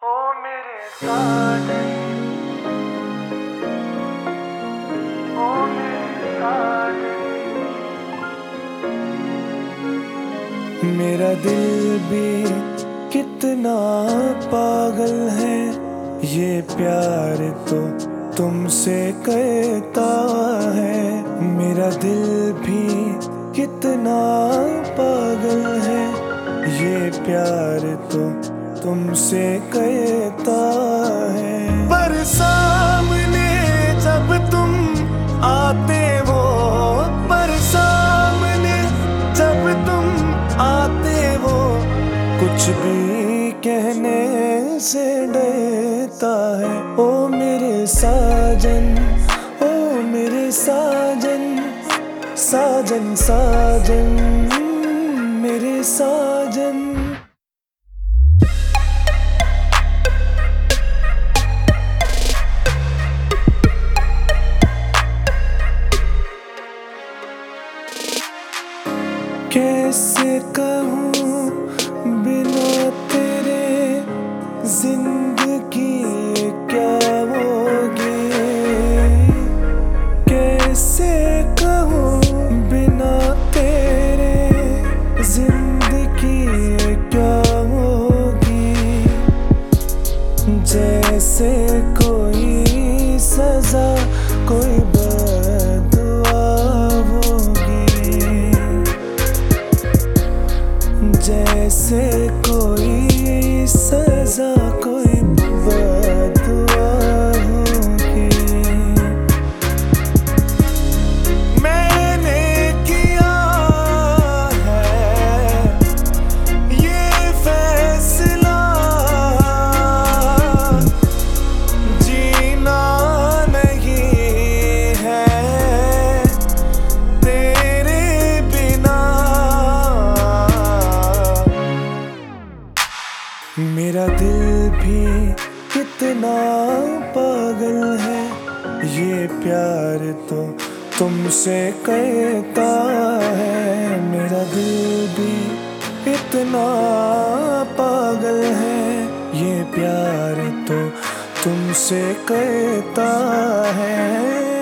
ओ मेरे साजन, ओ मेरे साजन। मेरा दिल भी कितना पागल है, ये प्यार तो तुमसे कहता है। मेरा दिल भी कितना पागल है, ये प्यार तो तुमसे कहता है। पर सामने जब तुम आते हो, पर सामने जब तुम आते हो, कुछ भी कहने से डरता है। ओ मेरे साजन, ओ मेरे साजन, साजन साजन मेरे साजन। कैसे कहूँ बिना तेरे जिंदगी क्या होगी, कैसे कहूँ बिना तेरे जिंदगी क्या होगी। जैसे कोई सजा, कोई बददुआ होगी, जैसे कोई सजा, कोई बददुआ होगी। मैंने किया है ये फैसला, जीना नहीं है तेरे बिना। मेरा दिल भी कितना पागल है, ये प्यार तो तुमसे कहता है। मेरा दिल भी इतना पागल है, ये प्यार तो तुमसे कहता है।